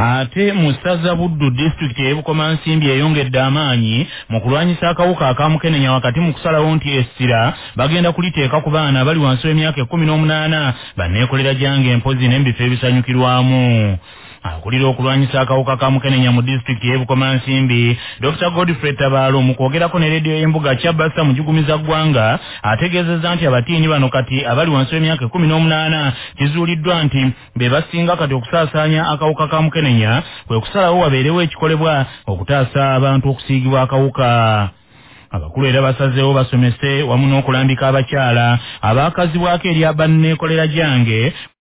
ate mu ssaza Buddu disitulikiti y'Ebukomansimbi eyongedde amaanyi mu kulwanyisa akawuka akamukenenya wakati mu kusalawo nti essira bagenda kuliteeka ku baana abali wansi w'emyaka 18 banneekolera gyange mpozi n'embifo ebisanyukirwamu. Akulira okulwanyisa akawuka kamukenenya mu disitulikiti y'Ebukomansimbi Dr. Godfrey Tabaalo mu kwogerako ne leediyo y'embuga Kyabasa mu Jugumiza ggwanga ategeezezza nti abatiini bano kati abali wansi w'emyaka 18 kizuuliddwa nti be basinga kati okusaasaanya akawuka kamukenenya kwe kusalawo wabeerewo ekikolebwa okutaasa abantu okusiigibwa akawuka. Abakulu era basazeewo basomese wamu n'okulambika abakyala abaakazibwako eri abanneekolera gyange